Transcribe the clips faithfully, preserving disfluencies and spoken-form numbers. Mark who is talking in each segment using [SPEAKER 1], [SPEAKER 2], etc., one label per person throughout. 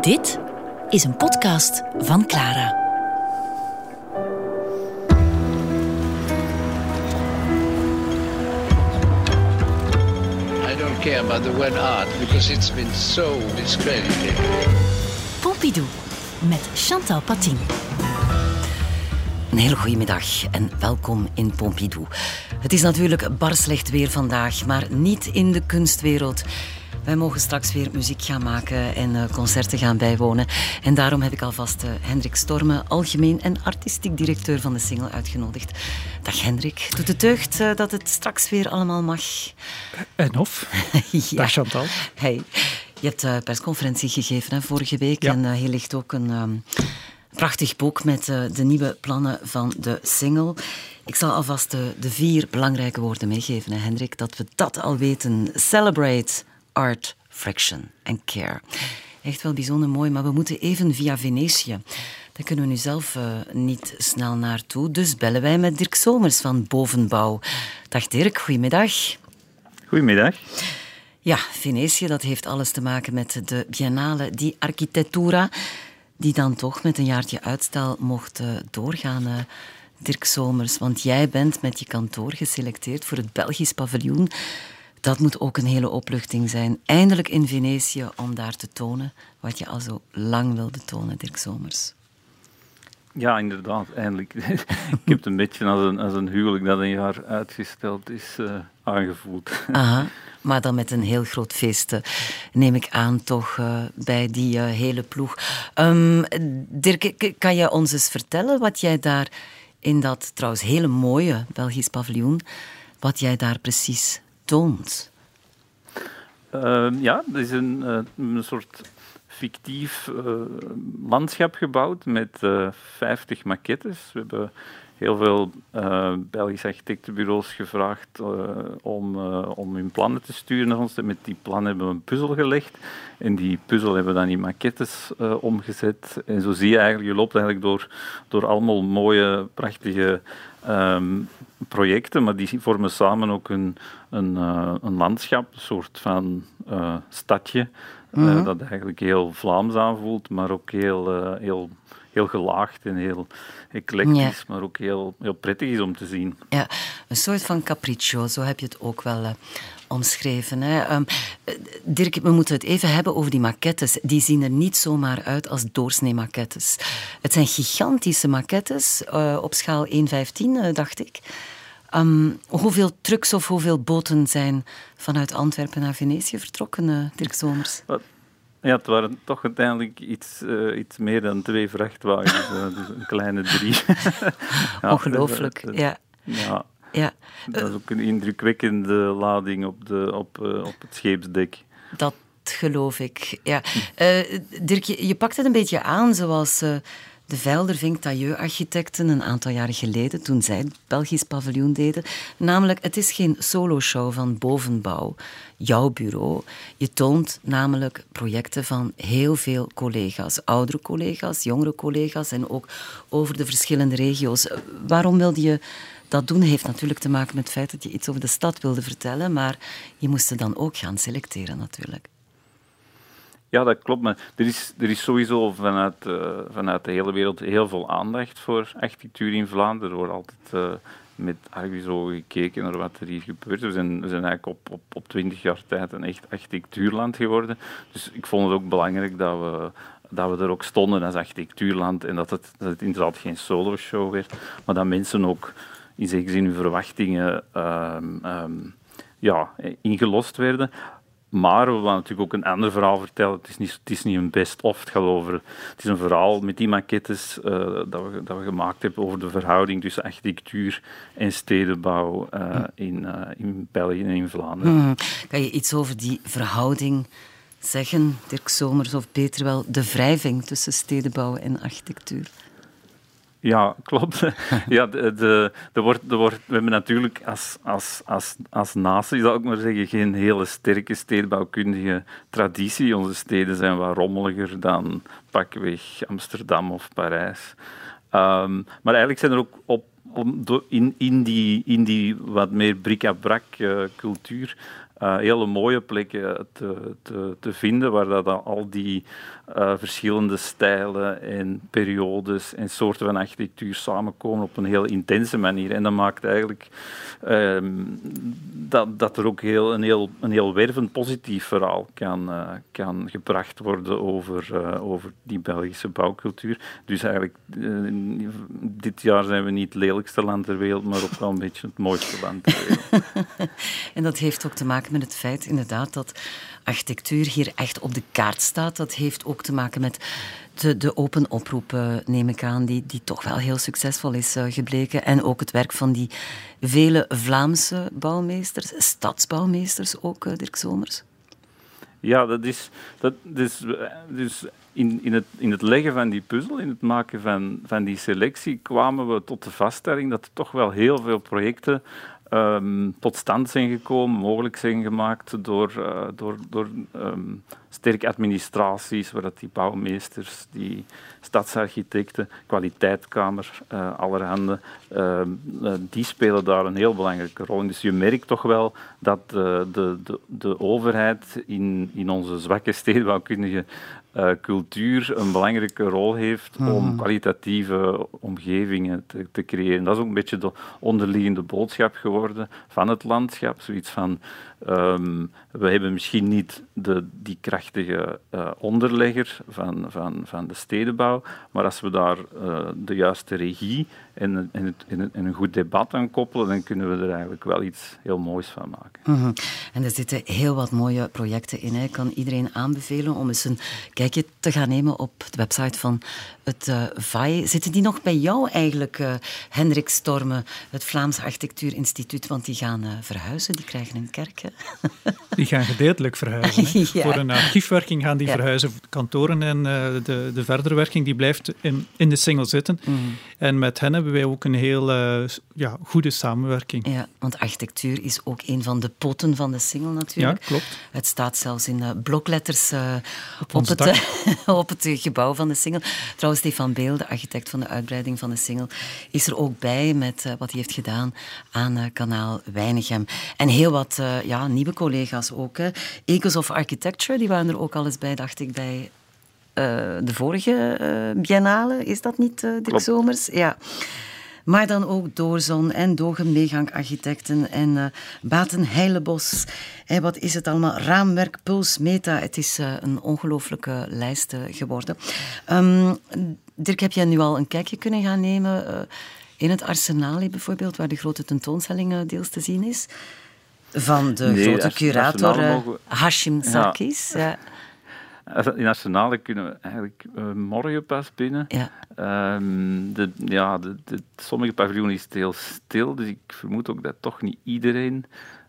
[SPEAKER 1] Dit is een podcast van Clara.
[SPEAKER 2] I don't care about the word art because it's been so discredited.
[SPEAKER 1] Pompidou met Chantal Patin. Een hele goede middag en welkom in Pompidou. Het is natuurlijk bar slecht weer vandaag, maar niet in de kunstwereld. Wij mogen straks weer muziek gaan maken en uh, concerten gaan bijwonen. En daarom heb ik alvast uh, Hendrik Storme, algemeen en artistiek directeur van de Singel, uitgenodigd. Dag Hendrik. Doet het deugd uh, dat het straks weer allemaal mag?
[SPEAKER 3] En of? Ja. Dag Chantal.
[SPEAKER 1] Hey. Je hebt een uh, persconferentie gegeven hè, vorige week.
[SPEAKER 3] Ja.
[SPEAKER 1] En uh, hier ligt ook een um, prachtig boek met uh, de nieuwe plannen van de Singel. Ik zal alvast uh, de vier belangrijke woorden meegeven, hè, Hendrik. Dat we dat al weten. Celebrate Art, Friction en Care. Echt wel bijzonder mooi, maar we moeten even via Venetië. Daar kunnen we nu zelf uh, niet snel naartoe. Dus bellen wij met Dirk Somers van Bovenbouw. Dag Dirk, goedemiddag.
[SPEAKER 4] Goedemiddag.
[SPEAKER 1] Ja, Venetië, dat heeft alles te maken met de Biennale di Architettura, die dan toch met een jaartje uitstel mocht uh, doorgaan. Uh, Dirk Somers, want jij bent met je kantoor geselecteerd voor het Belgisch paviljoen. Dat moet ook een hele opluchting zijn. Eindelijk in Venetië om daar te tonen wat je al zo lang wilde tonen, Dirk Somers.
[SPEAKER 4] Ja, inderdaad, eindelijk. Ik heb het een beetje als een, als een huwelijk dat een jaar uitgesteld is uh, aangevoeld.
[SPEAKER 1] Aha, maar dan met een heel groot feest, uh, neem ik aan, toch, uh, bij die uh, hele ploeg. Um, Dirk, k- kan je ons eens vertellen wat jij daar in dat trouwens hele mooie Belgisch paviljoen, wat jij daar precies toont?
[SPEAKER 4] Uh, ja, dat is een, uh, een soort fictief uh, landschap gebouwd met uh, vijftig maquettes. We hebben heel veel uh, Belgische architectenbureaus gevraagd uh, om, uh, om hun plannen te sturen naar ons. En met die plannen hebben we een puzzel gelegd. En die puzzel hebben we dan in maquettes uh, omgezet. En zo zie je eigenlijk, je loopt eigenlijk door, door allemaal mooie, prachtige um, projecten, maar die vormen samen ook een, een, uh, een landschap, een soort van uh, stadje, uh, mm-hmm. dat eigenlijk heel Vlaams aanvoelt, maar ook heel, uh, heel, heel gelaagd en heel eclectisch, ja. maar ook heel, heel prettig is om te zien.
[SPEAKER 1] Ja, een soort van capriccio, zo heb je het ook wel uh, omschreven. Hè. Um, Dirk, we moeten het even hebben over die maquettes. Die zien er niet zomaar uit als doorsnee maquettes. Het zijn gigantische maquettes, uh, op schaal één vijftien, uh, dacht ik. Um, hoeveel trucks of hoeveel boten zijn vanuit Antwerpen naar Venetië vertrokken, uh, Dirk Somers?
[SPEAKER 4] Wat? Ja, het waren toch uiteindelijk iets, uh, iets meer dan twee vrachtwagens, uh, dus een kleine drie.
[SPEAKER 1] Ja, ongelooflijk, uh, uh, ja.
[SPEAKER 4] ja.
[SPEAKER 1] Ja.
[SPEAKER 4] Dat is ook een indrukwekkende lading op, de, op, uh, op het scheepsdek.
[SPEAKER 1] Dat geloof ik, ja. Uh, Dirk, je, je pakt het een beetje aan zoals uh, de Veldervink-Tailleux-architecten een aantal jaren geleden, toen zij het Belgisch paviljoen deden. Namelijk, het is geen soloshow van Bovenbouw, jouw bureau. Je toont namelijk projecten van heel veel collega's. Oudere collega's, jongere collega's en ook over de verschillende regio's. Waarom wilde je dat doen? Heeft natuurlijk te maken met het feit dat je iets over de stad wilde vertellen, maar je moest ze dan ook gaan selecteren natuurlijk.
[SPEAKER 4] Ja, dat klopt. Maar er is, er is sowieso vanuit, uh, vanuit de hele wereld heel veel aandacht voor architectuur in Vlaanderen. Er wordt altijd uh, met argusogen gekeken naar wat er hier gebeurt. We zijn, we zijn eigenlijk op, op, op twintig jaar tijd een echt architectuurland geworden. Dus ik vond het ook belangrijk dat we, dat we er ook stonden als architectuurland en dat het, dat het inderdaad geen solo-show werd, maar dat mensen ook in zekere zin hun verwachtingen um, um, ja, ingelost werden. Maar we willen natuurlijk ook een ander verhaal vertellen. Het is niet, het is niet een best-of. Het gaat over... Het is een verhaal met die maquettes uh, dat, we, dat we gemaakt hebben over de verhouding tussen architectuur en stedenbouw uh, in, uh, in België en in Vlaanderen.
[SPEAKER 1] Hmm. Kan je iets over die verhouding zeggen, Dirk Somers, of beter wel de wrijving tussen stedenbouw en architectuur?
[SPEAKER 4] Ja, klopt. Ja, de, de, de wordt, de wordt, we hebben natuurlijk als, als, als, als natie, zal ik maar zeggen, geen hele sterke stedenbouwkundige traditie. Onze steden zijn wat rommeliger dan pakweg Amsterdam of Parijs. Um, maar eigenlijk zijn er ook op, om, in, in, die, in die wat meer bric-à-brac uh, cultuur uh, hele mooie plekken te, te, te vinden, waar dat al die uh, verschillende stijlen en periodes en soorten van architectuur samenkomen op een heel intense manier. En dat maakt eigenlijk uh, dat, dat er ook heel, een, heel, een heel wervend positief verhaal kan, uh, kan gebracht worden over, uh, over die Belgische bouwcultuur. Dus eigenlijk, uh, dit jaar zijn we niet het lelijkste land ter wereld, maar ook wel een beetje het mooiste land ter wereld.
[SPEAKER 1] En dat heeft ook te maken met het feit inderdaad dat architectuur hier echt op de kaart staat. Dat heeft ook te maken met de, de open oproep, uh, neem ik aan, die, die toch wel heel succesvol is uh, gebleken. En ook het werk van die vele Vlaamse bouwmeesters, stadsbouwmeesters ook, uh, Dirk Somers.
[SPEAKER 4] Ja, dat is... Dat is dus in, in, het, in het leggen van die puzzel, in het maken van, van die selectie, kwamen we tot de vaststelling dat er toch wel heel veel projecten Um, tot stand zijn gekomen, mogelijk zijn gemaakt door, uh, door, door um, sterke administraties, waar dat die bouwmeesters, die stadsarchitecten, kwaliteitskamer, uh, allerhande, uh, uh, die spelen daar een heel belangrijke rol in. Dus je merkt toch wel dat uh, de, de, de overheid in, in onze zwakke stedenbouwkundige Uh, cultuur een belangrijke rol heeft mm. om kwalitatieve omgevingen te, te creëren. Dat is ook een beetje de onderliggende boodschap geworden van het landschap. Zoiets van, um, we hebben misschien niet de, die krachtige uh, onderlegger van, van, van de stedenbouw, maar als we daar uh, de juiste regie en, en, het, en, en een goed debat aan koppelen, dan kunnen we er eigenlijk wel iets heel moois van maken.
[SPEAKER 1] Mm-hmm. En er zitten heel wat mooie projecten in. Hè. Ik kan iedereen aanbevelen om eens een kijkje te gaan nemen op de website van het uh, V A I. Zitten die nog bij jou eigenlijk, uh, Hendrik Storme, het Vlaams Architectuurinstituut? Want die gaan uh, verhuizen, die krijgen een kerk. Hè?
[SPEAKER 3] Die gaan gedeeltelijk verhuizen. Hè. Ja. Voor een archiefwerking gaan die ja. verhuizen. Kantoren en uh, de, de verdere werking die blijft in, in de Singel zitten. Mm. En met hen hebben wij ook een heel uh, ja, goede samenwerking.
[SPEAKER 1] Ja, want architectuur is ook een van de poten van de Singel natuurlijk.
[SPEAKER 3] Ja, klopt.
[SPEAKER 1] Het staat zelfs in uh, blokletters uh, op,
[SPEAKER 3] op,
[SPEAKER 1] het, uh, op het gebouw van de Singel. Trouwens, Stefan Beel, de architect van de uitbreiding van de Singel, is er ook bij met uh, wat hij heeft gedaan aan uh, kanaal Weinigem. En heel wat uh, ja, nieuwe collega's ook. Hè. Echoes of Architecture, die waren er ook al eens bij, dacht ik, bij uh, de vorige uh, biennale. Is dat niet, uh, Dirk Somers? Ja. Maar dan ook Doorzon en Dogen Meegang Architecten en uh, Baten Heilebos. En wat is het allemaal? Raamwerk, Puls, Meta. Het is uh, een ongelooflijke lijst uh, geworden. Um, Dirk, heb jij nu al een kijkje kunnen gaan nemen uh, in het Arsenale bijvoorbeeld, waar de grote tentoonstelling uh, deels te zien is? Van de nee, grote curator uh, mogen... Hashim Sarkis. Ja. Ja.
[SPEAKER 4] In Arsenale kunnen we eigenlijk uh, morgen pas binnen. Ja. Um, de, ja, de, de, sommige paviljoenen is het heel stil, dus ik vermoed ook dat toch niet iedereen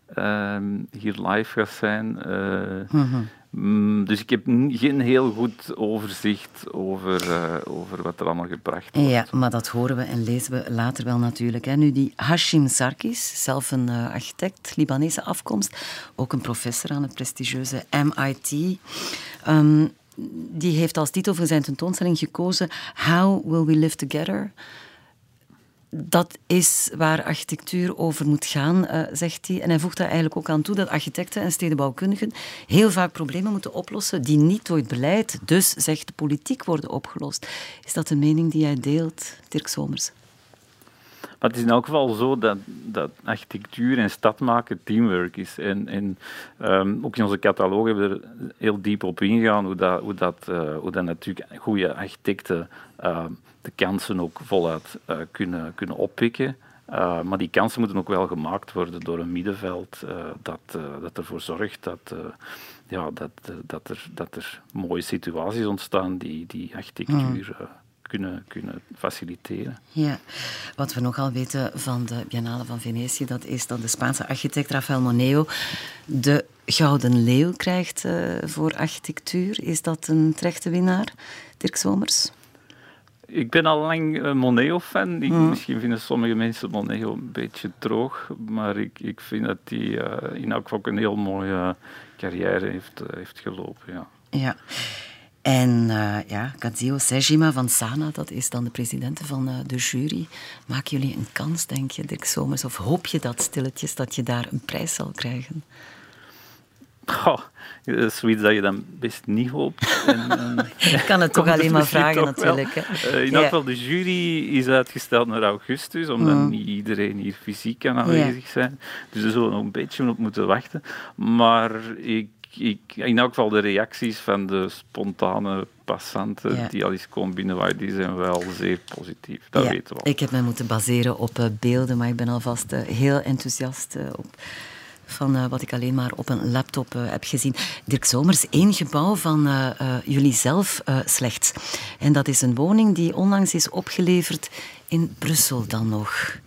[SPEAKER 4] um, hier live gaat zijn. Uh, mm-hmm. um, dus ik heb geen heel goed overzicht over, uh, over wat er allemaal gebracht wordt.
[SPEAKER 1] Ja, maar dat horen we en lezen we later wel natuurlijk. Hè. Nu, die Hashim Sarkis, zelf een uh, architect, Libanese afkomst, ook een professor aan het prestigieuze M I T. Um, die heeft als titel voor zijn tentoonstelling gekozen How Will We Live Together? Dat is waar architectuur over moet gaan, uh, zegt hij. En hij voegt daar eigenlijk ook aan toe dat architecten en stedenbouwkundigen heel vaak problemen moeten oplossen die niet door het beleid, dus zegt de politiek, worden opgelost. Is dat een mening die jij deelt, Dirk Somers?
[SPEAKER 4] Maar het is in elk geval zo dat, dat architectuur en stadmaken teamwork is. En, en um, ook in onze catalogus hebben we er heel diep op ingegaan hoe dat, hoe dat, uh, hoe dat natuurlijk goede architecten uh, de kansen ook voluit uh, kunnen, kunnen oppikken. Uh, maar die kansen moeten ook wel gemaakt worden door een middenveld uh, dat, uh, dat ervoor zorgt dat, uh, ja, dat, uh, dat, er, dat er mooie situaties ontstaan die, die architectuur uh, Kunnen, kunnen faciliteren.
[SPEAKER 1] Ja, wat we nogal weten van de Biennale van Venetië, dat is dat de Spaanse architect Rafael Moneo de Gouden Leeuw krijgt uh, voor architectuur. Is dat een terechte winnaar, Dirk Somers?
[SPEAKER 4] Ik ben al lang uh, Moneo-fan. Hmm. Misschien vinden sommige mensen Moneo een beetje droog, maar ik, ik vind dat hij uh, in elk geval een heel mooie carrière heeft, uh, heeft gelopen. Ja.
[SPEAKER 1] Ja. En uh, ja, Kazuo Sejima van Sana, dat is dan de president van uh, de jury. Maken jullie een kans, denk je, Dirk Somers? Of hoop je dat stilletjes, dat je daar een prijs zal krijgen?
[SPEAKER 4] Oh, dat is zoiets dat je dan best niet hoopt. En, en
[SPEAKER 1] ik kan het toch alleen maar vragen, natuurlijk. Hè?
[SPEAKER 4] Uh, in elk geval, de jury is uitgesteld naar augustus, omdat mm. niet iedereen hier fysiek kan aanwezig ja. zijn. Dus er zullen nog een beetje op moeten wachten. Maar ik, ik, in elk geval de reacties van de spontane passanten ja. die al eens komen binnenwaaien, die zijn wel zeer positief. Dat
[SPEAKER 1] ja.
[SPEAKER 4] weten we al.
[SPEAKER 1] Ik heb me moeten baseren op uh, beelden, maar ik ben alvast uh, heel enthousiast uh, op... van uh, wat ik alleen maar op een laptop uh, heb gezien. Dirk Somers, één gebouw van uh, uh, jullie zelf uh, slechts. En dat is een woning die onlangs is opgeleverd in Brussel dan nog.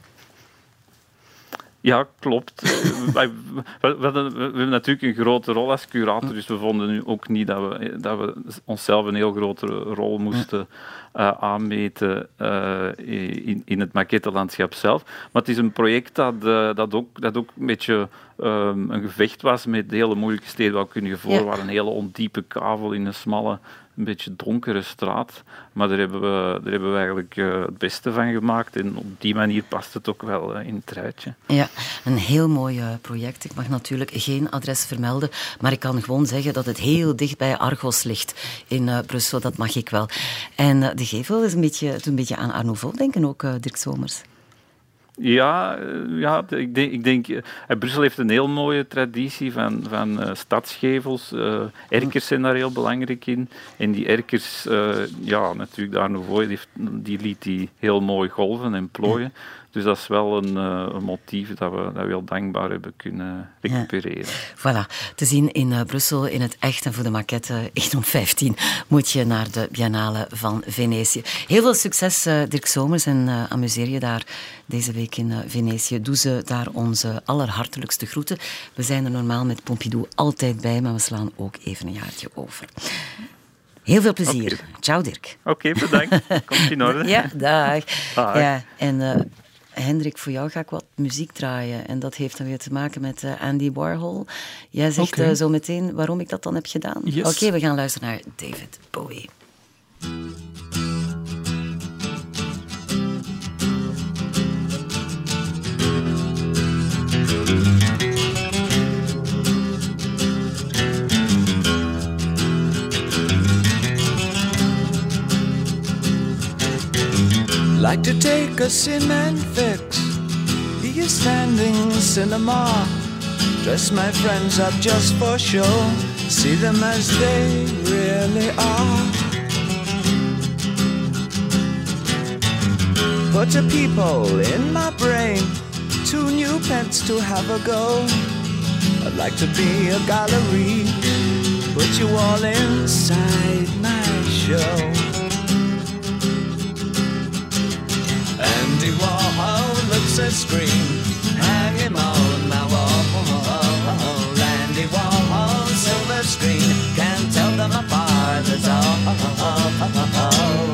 [SPEAKER 4] Ja, klopt. we, we, we, hadden, we hebben natuurlijk een grote rol als curator, dus we vonden nu ook niet dat we, dat we onszelf een heel grote rol moesten uh, aanmeten uh, in, in het maquettelandschap zelf. Maar het is een project dat, uh, dat, ook, dat ook een beetje um, een gevecht was met hele moeilijke stedenbouwkundige voorwaarden. Ja. Een hele ondiepe kavel in een smalle, een beetje donkere straat. Maar daar hebben we, daar hebben we eigenlijk uh, het beste van gemaakt. En op die manier past het ook wel uh, in het rijtje.
[SPEAKER 1] Ja, een heel mooi uh, project. Ik mag natuurlijk geen adres vermelden, maar ik kan gewoon zeggen dat het heel dicht bij Argos ligt in uh, Brussel. Dat mag ik wel. En uh, de gevel is een beetje, een beetje aan Art Nouveau denken ook, uh, Dirk Somers.
[SPEAKER 4] Ja, ja ik denk... Ik denk uh, Brussel heeft een heel mooie traditie van, van uh, stadsgevels. Uh, erkers zijn daar heel belangrijk in. En die erkers, uh, ja, natuurlijk, de Art Nouveau, die, die liet die heel mooi golven en plooien. Ja. Dus dat is wel een, uh, een motief dat we, dat we heel dankbaar hebben kunnen recupereren.
[SPEAKER 1] Ja. Voilà, te zien in uh, Brussel in het echt. En voor de maquette één op vijftien moet je naar de Biennale van Venetië. Heel veel succes, uh, Dirk Somers, en uh, amuseer je daar deze week in uh, Venetië. Doe ze daar onze allerhartelijkste groeten. We zijn er normaal met Pompidou altijd bij, maar we slaan ook even een jaartje over. Heel veel plezier. Okay. Ciao, Dirk.
[SPEAKER 4] Oké, okay, bedankt. Komt in orde.
[SPEAKER 1] Ja, dag. dag. Ja, en... Uh, Hendrik, voor jou ga ik wat muziek draaien. En dat heeft dan weer te maken met uh, Andy Warhol. Jij zegt okay. uh, zo meteen waarom ik dat dan heb gedaan.
[SPEAKER 3] Yes.
[SPEAKER 1] Oké, okay, we gaan luisteren naar David Bowie.
[SPEAKER 5] Like to take a cement fix, be a standing cinema. Dress my friends up just for show, see them as they really are. Put a peephole in my brain, two new pets to have a go. I'd like to be a gallery, put you all inside my show. Andy Warhol looks a screen, hang him on my wall. Andy Warhol, silver screen, can't tell them apart at all.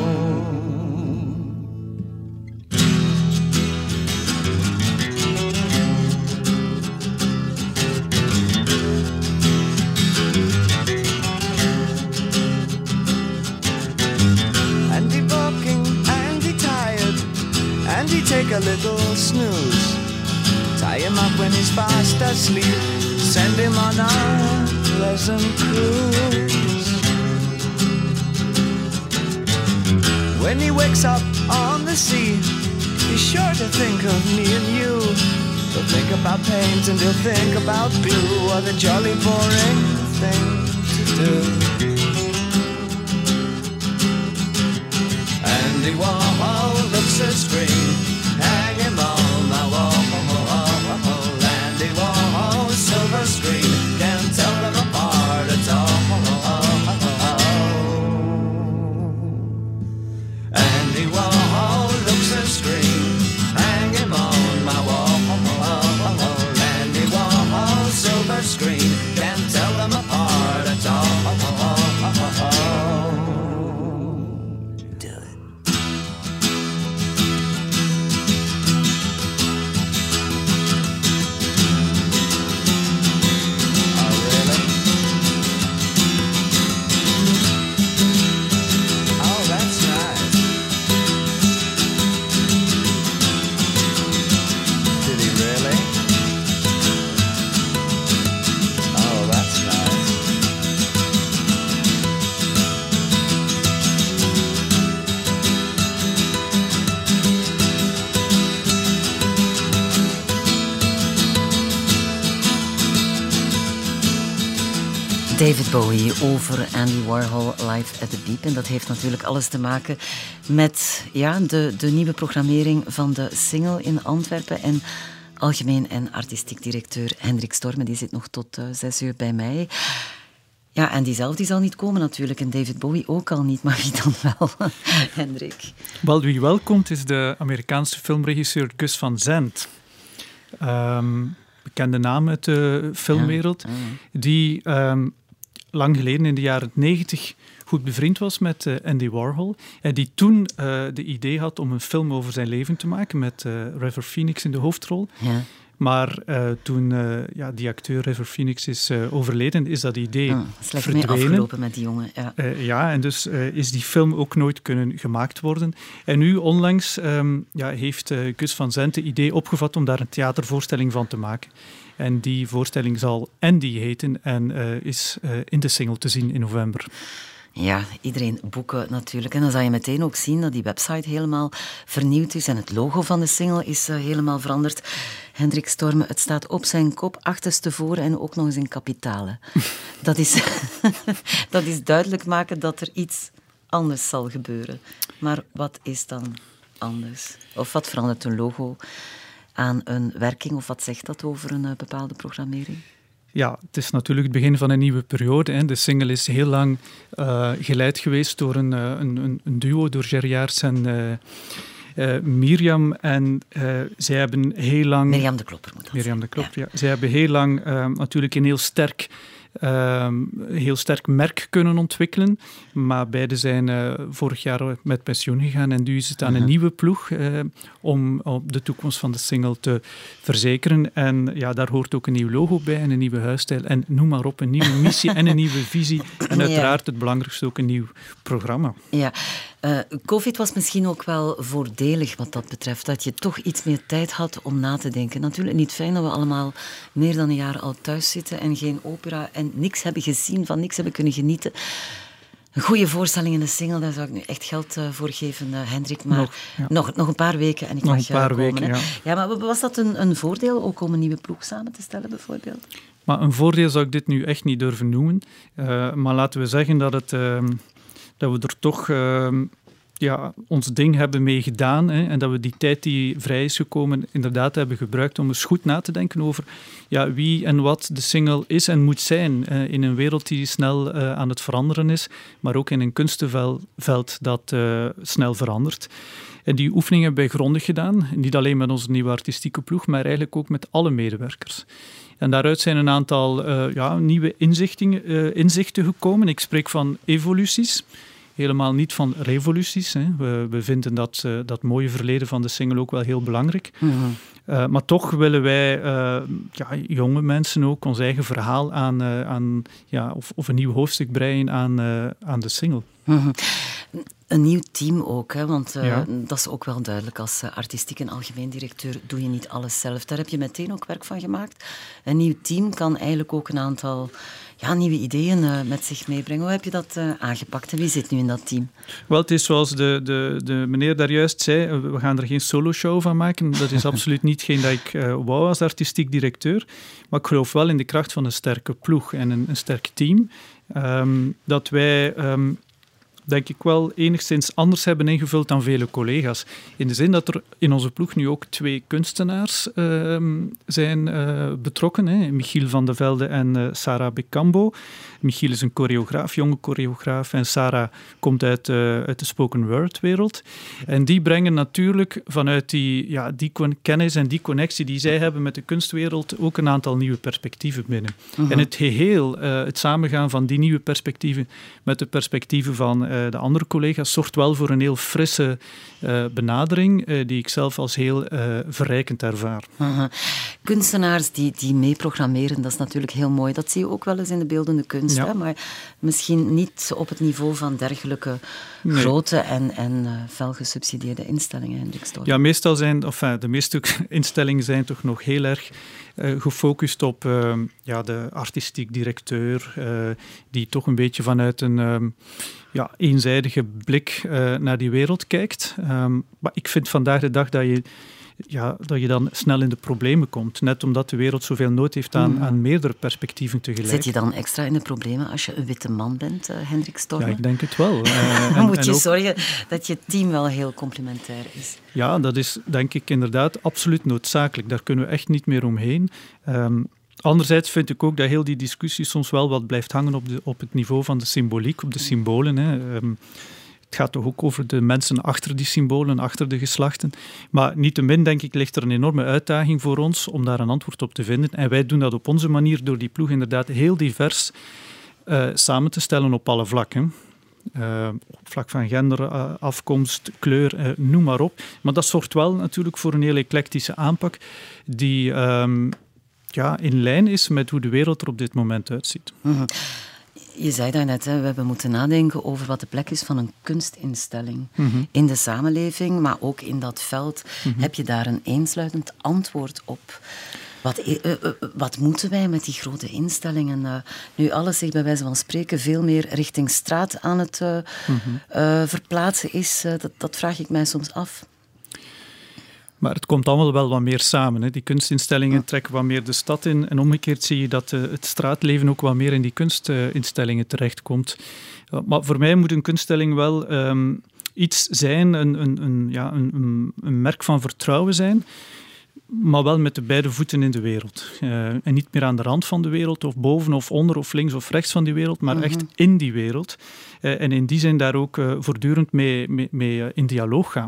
[SPEAKER 5] Andy walking, Andy tired, Andy take a little snooze. Tie him up when he's fast asleep, send him on a pleasant cruise. When he wakes up on the sea, he's sure to think of me and you. He'll think about paint and he'll think about glue, what a jolly boring thing to do. Andy Warhol looks a screen, hang him on my wall. Andy Warhol, silver screen, can't tell them apart at all. Andy Warhol looks a screen, hang him on my wall. Andy Warhol, silver screen, can't tell them apart at all. Do it.
[SPEAKER 1] David Bowie over Andy Warhol live at the Beep. En dat heeft natuurlijk alles te maken met ja, de, de nieuwe programmering van de single in Antwerpen. En algemeen en artistiek directeur Hendrik Stormen, die zit nog tot uh, zes uur bij mij. Ja, en die zelf die zal niet komen natuurlijk. En David Bowie ook al niet, maar wie dan wel, Hendrik?
[SPEAKER 3] Wel, wie wel komt is de Amerikaanse filmregisseur Gus Van Sant. Um, bekende naam uit de filmwereld. Ja. Ja. Die um, lang geleden, in de jaren negentig, goed bevriend was met uh, Andy Warhol. En die toen uh, de idee had om een film over zijn leven te maken met uh, River Phoenix in de hoofdrol. Ja. Maar uh, toen uh, ja, die acteur River Phoenix is uh, overleden, is dat idee ah,
[SPEAKER 1] slecht
[SPEAKER 3] verdwenen.
[SPEAKER 1] Mee afgelopen met die jongen. Ja,
[SPEAKER 3] uh, ja en dus uh, is die film ook nooit kunnen gemaakt worden. En nu onlangs um, ja, heeft uh, Gus Van Sant het idee opgevat om daar een theatervoorstelling van te maken. En die voorstelling zal Andy heten en uh, is uh, in de single te zien in november.
[SPEAKER 1] Ja, iedereen boeken natuurlijk. En dan zal je meteen ook zien dat die website helemaal vernieuwd is en het logo van de single is uh, helemaal veranderd. Hendrik Stormen, het staat op zijn kop, achterstevoren en ook nog eens in kapitalen. dat, is dat is duidelijk maken dat er iets anders zal gebeuren. Maar wat is dan anders? Of wat verandert een logo aan een werking? Of wat zegt dat over een uh, bepaalde programmering?
[SPEAKER 3] Ja, het is natuurlijk het begin van een nieuwe periode. Hè. De single is heel lang uh, geleid geweest door een, uh, een, een duo, door Gerjaars en uh, uh, Mirjam. En uh, zij hebben heel lang...
[SPEAKER 1] Mirjam de Klopper moet dat
[SPEAKER 3] Mirjam
[SPEAKER 1] zijn.
[SPEAKER 3] de Klopper, ja. ja. Zij hebben heel lang uh, natuurlijk een heel sterk... Uh, heel sterk merk kunnen ontwikkelen. Maar beide zijn uh, vorig jaar met pensioen gegaan en nu is het aan uh-huh. een nieuwe ploeg uh, om op de toekomst van de single te verzekeren. En ja, daar hoort ook een nieuw logo bij en een nieuwe huisstijl en noem maar op, een nieuwe missie en een nieuwe visie. En uiteraard ja. het belangrijkste ook een nieuw programma.
[SPEAKER 1] Ja. Uh, Covid was misschien ook wel voordelig wat dat betreft, dat je toch iets meer tijd had om na te denken. Natuurlijk niet fijn dat we allemaal meer dan een jaar al thuis zitten en geen opera en niks hebben gezien, van niks hebben kunnen genieten. Een goede voorstelling in de single, daar zou ik nu echt geld uh, voor geven, uh, Hendrik. Maar nog, ja. nog, nog een paar weken en ik
[SPEAKER 3] nog
[SPEAKER 1] mag
[SPEAKER 3] een paar
[SPEAKER 1] komen.
[SPEAKER 3] Weken, ja.
[SPEAKER 1] ja, maar was dat een, een voordeel ook om een nieuwe ploeg samen te stellen, bijvoorbeeld?
[SPEAKER 3] Maar een voordeel zou ik dit nu echt niet durven noemen. Uh, maar laten we zeggen dat, het, uh, dat we er toch... Uh, ja, ons ding hebben mee gedaan hè, en dat we die tijd die vrij is gekomen inderdaad hebben gebruikt om eens goed na te denken over ja, wie en wat de single is en moet zijn uh, in een wereld die snel uh, aan het veranderen is, maar ook in een kunstenveld dat uh, snel verandert. En die oefening hebben wij grondig gedaan, niet alleen met onze nieuwe artistieke ploeg, maar eigenlijk ook met alle medewerkers. En daaruit zijn een aantal uh, ja, nieuwe inzichten, uh, inzichten gekomen. Ik spreek van evoluties. Helemaal niet van revoluties. Hè. We, we vinden dat, uh, dat mooie verleden van de single ook wel heel belangrijk. Mm-hmm. Uh, maar toch willen wij uh, ja, jonge mensen ook ons eigen verhaal aan, uh, aan ja, of, of een nieuw hoofdstuk breien aan, uh, aan de single.
[SPEAKER 1] Mm-hmm. Een nieuw team ook, hè? Want uh,
[SPEAKER 3] ja.
[SPEAKER 1] dat is ook wel duidelijk. Als uh, artistiek en algemeen directeur doe je niet alles zelf. Daar heb je meteen ook werk van gemaakt. Een nieuw team kan eigenlijk ook een aantal ja, nieuwe ideeën uh, met zich meebrengen. Hoe heb je dat uh, aangepakt en wie zit nu in dat team?
[SPEAKER 3] Wel, het is zoals de, de, de meneer daar juist zei, we gaan er geen solo-show van maken. Dat is absoluut niet geen dat ik uh, wou als artistiek directeur. Maar ik geloof wel in de kracht van een sterke ploeg en een, een sterk team. Um, dat wij... Um, denk ik wel enigszins anders hebben ingevuld dan vele collega's. In de zin dat er in onze ploeg nu ook twee kunstenaars uh, zijn uh, betrokken. Hè. Michiel van de Velde en uh, Sarah Becambo. Michiel is een choreograaf, jonge choreograaf. En Sarah komt uit, uh, uit de spoken word wereld. En die brengen natuurlijk vanuit die, ja, die kennis en die connectie die zij hebben met de kunstwereld ook een aantal nieuwe perspectieven binnen. Uh-huh. En het geheel, uh, het samengaan van die nieuwe perspectieven met de perspectieven van uh, de andere collega's zorgt wel voor een heel frisse uh, benadering uh, die ik zelf als heel uh, verrijkend ervaar.
[SPEAKER 1] Uh-huh. Kunstenaars die, die meeprogrammeren, dat is natuurlijk heel mooi. Dat zie je ook wel eens in de beeldende kunst, ja. hè? Maar misschien niet op het niveau van dergelijke nee. grote en, en uh, fel gesubsidieerde instellingen, Hendrik Stormen.
[SPEAKER 3] Ja, meestal zijn, enfin, de meeste instellingen zijn toch nog heel erg uh, gefocust op uh, ja, de artistiek directeur, uh, die toch een beetje vanuit een um, ja, eenzijdige blik uh, naar die wereld kijkt. Um, maar ik vind vandaag de dag dat je ja, dat je dan snel in de problemen komt. Net omdat de wereld zoveel nood heeft aan, mm. aan meerdere perspectieven tegelijk.
[SPEAKER 1] Zit je dan extra in de problemen als je een witte man bent, uh, Hendrik Storme?
[SPEAKER 3] Ja, ik denk het wel.
[SPEAKER 1] Uh, dan en, moet je ook zorgen dat je team wel heel complementair is.
[SPEAKER 3] Ja, dat is denk ik inderdaad absoluut noodzakelijk. Daar kunnen we echt niet meer omheen. Um, Anderzijds vind ik ook dat heel die discussie soms wel wat blijft hangen op, de, op het niveau van de symboliek, op de symbolen. Hè. Um, het gaat toch ook over de mensen achter die symbolen, achter de geslachten. Maar niettemin, denk ik, ligt er een enorme uitdaging voor ons om daar een antwoord op te vinden. En wij doen dat op onze manier door die ploeg inderdaad heel divers uh, samen te stellen op alle vlakken. Uh, op vlak van gender, uh, afkomst, kleur, uh, noem maar op. Maar dat zorgt wel natuurlijk voor een heel eclectische aanpak die... Um, Ja, in lijn is met hoe de wereld er op dit moment uitziet.
[SPEAKER 1] Mm-hmm. Je zei daarnet, hè, we hebben moeten nadenken over wat de plek is van een kunstinstelling mm-hmm. in de samenleving, maar ook in dat veld. Mm-hmm. Heb je daar een eensluitend antwoord op? Wat, uh, uh, wat moeten wij met die grote instellingen? Uh, nu alles zich bij wijze van spreken veel meer richting straat aan het uh, mm-hmm. uh, verplaatsen is, uh, dat, dat vraag ik mij soms af.
[SPEAKER 3] Maar het komt allemaal wel wat meer samen. Hè. Die kunstinstellingen trekken wat meer de stad in. En omgekeerd zie je dat uh, het straatleven ook wat meer in die kunstinstellingen terechtkomt. Uh, maar voor mij moet een kunststelling wel um, iets zijn, een, een, een, ja, een, een merk van vertrouwen zijn, maar wel met de beide voeten in de wereld. Uh, en niet meer aan de rand van de wereld, of boven of onder, of links of rechts van die wereld, maar mm-hmm. echt in die wereld. Uh, en in die zin daar ook uh, voortdurend mee, mee, mee uh, in dialoog gaan.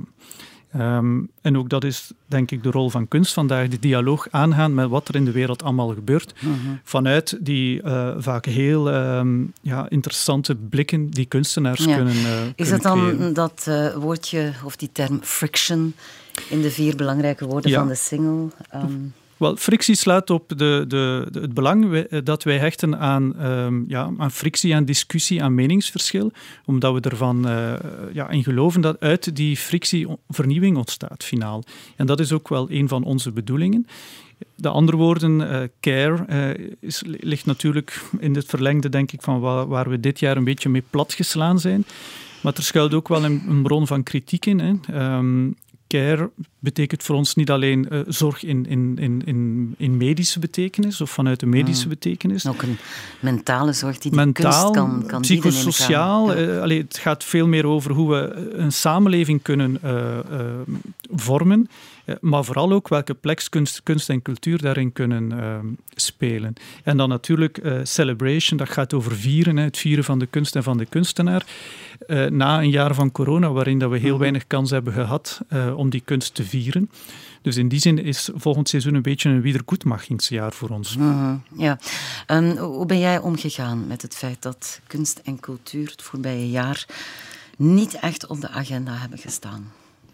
[SPEAKER 3] Um, en ook dat is, denk ik, de rol van kunst vandaag, de dialoog aangaan met wat er in de wereld allemaal gebeurt. Mm-hmm. Vanuit die uh, vaak heel um, ja, interessante blikken die kunstenaars ja. kunnen uh,
[SPEAKER 1] Is dat dan creëren. Dat uh, woordje, of die term friction, in de vier belangrijke woorden ja. van de single? Um...
[SPEAKER 3] Wel, frictie slaat op de, de, de, het belang dat wij hechten aan, um, ja, aan frictie, aan discussie, aan meningsverschil. Omdat we ervan uh, ja, in geloven dat uit die frictie vernieuwing ontstaat, finaal. En dat is ook wel een van onze bedoelingen. De andere woorden, uh, care, uh, is, ligt natuurlijk in het verlengde, denk ik, van waar, waar we dit jaar een beetje mee platgeslaan zijn. Maar er schuilt ook wel een, een bron van kritiek in, hè. Um, Care betekent voor ons niet alleen uh, zorg in, in, in, in medische betekenis of vanuit de medische mm. betekenis.
[SPEAKER 1] Ook een mentale zorg die de
[SPEAKER 3] Mentaal,
[SPEAKER 1] kunst kan, kan
[SPEAKER 3] psychosociaal.
[SPEAKER 1] bieden.
[SPEAKER 3] Uh, allee, het gaat veel meer over hoe we een samenleving kunnen uh, uh, vormen. Uh, maar vooral ook welke plek kunst, kunst en cultuur daarin kunnen uh, spelen. En dan natuurlijk uh, celebration, dat gaat over vieren, hè, het vieren van de kunst en van de kunstenaar. Uh, na een jaar van corona, waarin dat we heel weinig kans hebben gehad uh, om die kunst te vieren. Dus in die zin is volgend seizoen een beetje een wiedergoedmachingsjaar voor ons.
[SPEAKER 1] Mm-hmm, ja. Um, hoe ben jij omgegaan met het feit dat kunst en cultuur het voorbije jaar niet echt op de agenda hebben gestaan?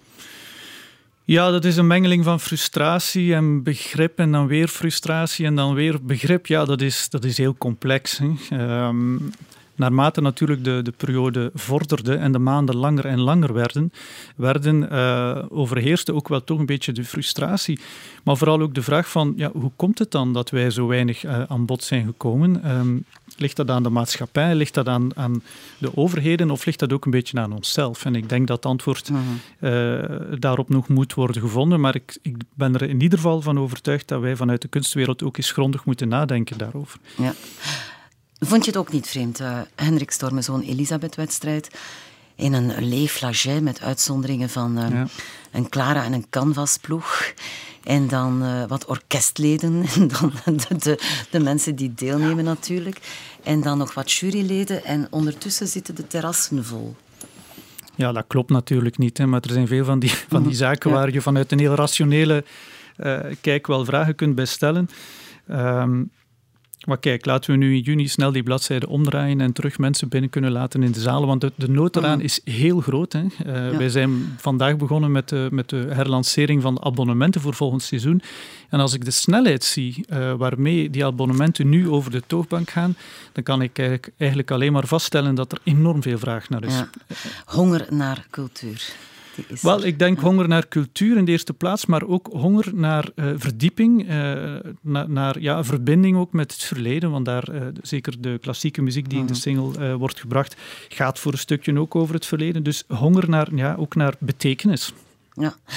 [SPEAKER 3] Ja, dat is een mengeling van frustratie en begrip en dan weer frustratie en dan weer begrip. Ja, dat is, dat is heel complex. Hè. Um, naarmate natuurlijk de, de periode vorderde en de maanden langer en langer werden, werden uh, overheerste ook wel toch een beetje de frustratie. Maar vooral ook de vraag van, ja, hoe komt het dan dat wij zo weinig uh, aan bod zijn gekomen? Um, ligt dat aan de maatschappij? Ligt dat aan, aan de overheden? Of ligt dat ook een beetje aan onszelf? En ik denk dat het antwoord mm-hmm. uh, daarop nog moet worden gevonden. Maar ik, ik ben er in ieder geval van overtuigd dat wij vanuit de kunstwereld ook eens grondig moeten nadenken daarover.
[SPEAKER 1] Ja. Vond je het ook niet vreemd, uh, Hendrik Storme, zo'n Elisabeth-wedstrijd in een Le Flaget met uitzonderingen van uh, ja. een Clara en een canvasploeg en dan uh, wat orkestleden en dan de, de, de mensen die deelnemen natuurlijk en dan nog wat juryleden en ondertussen zitten de terrassen vol.
[SPEAKER 3] Ja, dat klopt natuurlijk niet, hè, maar er zijn veel van die, van die zaken ja. waar je vanuit een heel rationele uh, kijk wel vragen kunt bij stellen. Um, Maar kijk, laten we nu in juni snel die bladzijde omdraaien en terug mensen binnen kunnen laten in de zalen, want de, de nood eraan is heel groot. Hè. Uh, ja. Wij zijn vandaag begonnen met de, met de herlancering van de abonnementen voor volgend seizoen. En als ik de snelheid zie uh, waarmee die abonnementen nu over de toogbank gaan, dan kan ik eigenlijk, eigenlijk alleen maar vaststellen dat er enorm veel vraag naar is.
[SPEAKER 1] Ja. Honger naar cultuur.
[SPEAKER 3] Wel, ik denk honger naar cultuur in de eerste plaats, maar ook honger naar uh, verdieping, uh, na, naar ja, verbinding ook met het verleden, want daar, uh, zeker de klassieke muziek die in de single uh, wordt gebracht, gaat voor een stukje ook over het verleden. Dus honger naar, ja, ook naar betekenis.
[SPEAKER 1] Ja.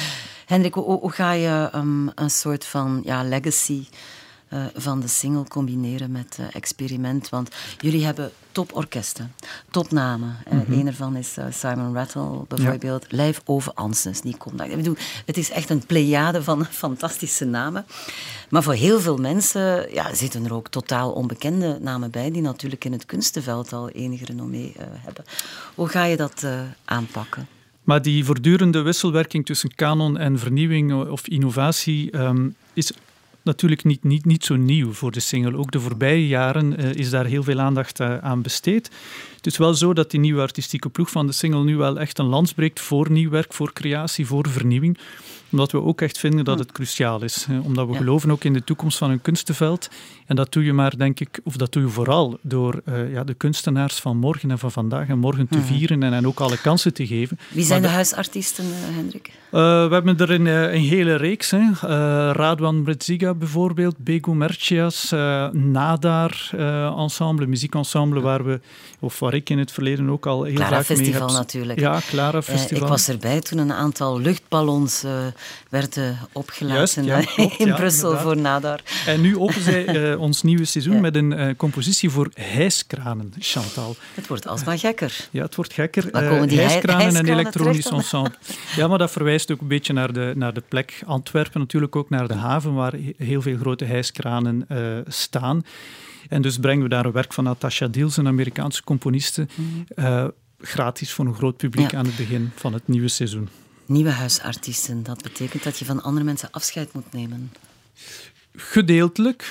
[SPEAKER 1] Hendrik, hoe, hoe ga je um, een soort van ja, legacy uh, van de single combineren met uh, experiment? Want jullie hebben toporkesten, topnamen. Mm-hmm. Uh, een ervan is uh, Simon Rattle bijvoorbeeld. Ja. Lijf Ove Ansens, die komt. Ik bedoel, het is echt een plejade van fantastische namen. Maar voor heel veel mensen ja, zitten er ook totaal onbekende namen bij, die natuurlijk in het kunstenveld al enige renommee uh, hebben. Hoe ga je dat uh, aanpakken?
[SPEAKER 3] Maar die voortdurende wisselwerking tussen kanon en vernieuwing of innovatie um, is natuurlijk niet, niet, niet zo nieuw voor de single. Ook de voorbije jaren uh, is daar heel veel aandacht uh, aan besteed. Het is wel zo dat die nieuwe artistieke ploeg van de single nu wel echt een lans breekt voor nieuw werk, voor creatie, voor vernieuwing. Omdat we ook echt vinden dat het cruciaal is. Hè. Omdat we ja. geloven ook in de toekomst van een kunstenveld. En dat doe je maar, denk ik, of dat doe je vooral door uh, ja, de kunstenaars van morgen en van vandaag en morgen te vieren en, en ook alle kansen te geven.
[SPEAKER 1] Wie zijn maar de, de huisartiesten, uh, Hendrik?
[SPEAKER 3] Uh, we hebben er een, een hele reeks. Hè. Uh, Radwan Mredziga bijvoorbeeld, Begu Mercias, uh, Nadar uh, ensemble, muziekensemble, waar we, of waar ik in het verleden ook al heel
[SPEAKER 1] Clara
[SPEAKER 3] vaak mee heb.
[SPEAKER 1] Festival natuurlijk.
[SPEAKER 3] Ja, Clara Festival.
[SPEAKER 1] Uh, ik was erbij toen een aantal luchtballons uh, werden opgelaten.
[SPEAKER 3] Juist, ja, klopt,
[SPEAKER 1] in
[SPEAKER 3] ja,
[SPEAKER 1] Brussel
[SPEAKER 3] inderdaad.
[SPEAKER 1] Voor Nadar.
[SPEAKER 3] En nu openen zij uh, ons nieuwe seizoen ja. met een uh, compositie voor hijskranen, Chantal.
[SPEAKER 1] Het wordt alsmaar gekker.
[SPEAKER 3] Ja, het wordt gekker.
[SPEAKER 1] Waar komen die
[SPEAKER 3] uh, hijskranen, hijskranen en elektronisch ensemble. Ja, maar dat verwijst ook een beetje naar de, naar de plek Antwerpen, natuurlijk ook naar de haven, waar heel veel grote hijskranen uh, staan. En dus brengen we daar een werk van Natasha Deals, een Amerikaanse componiste, uh, gratis voor een groot publiek ja. aan het begin van het nieuwe seizoen.
[SPEAKER 1] Nieuwe huisartiesten, dat betekent dat je van andere mensen afscheid moet nemen.
[SPEAKER 3] Gedeeltelijk.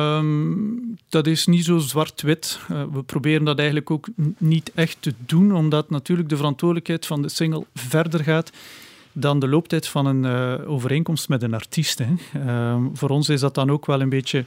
[SPEAKER 3] Um, dat is niet zo zwart-wit. Uh, we proberen dat eigenlijk ook n- niet echt te doen, omdat natuurlijk de verantwoordelijkheid van de single verder gaat dan de looptijd van een uh, overeenkomst met een artiest. Hè. Uh, voor ons is dat dan ook wel een beetje...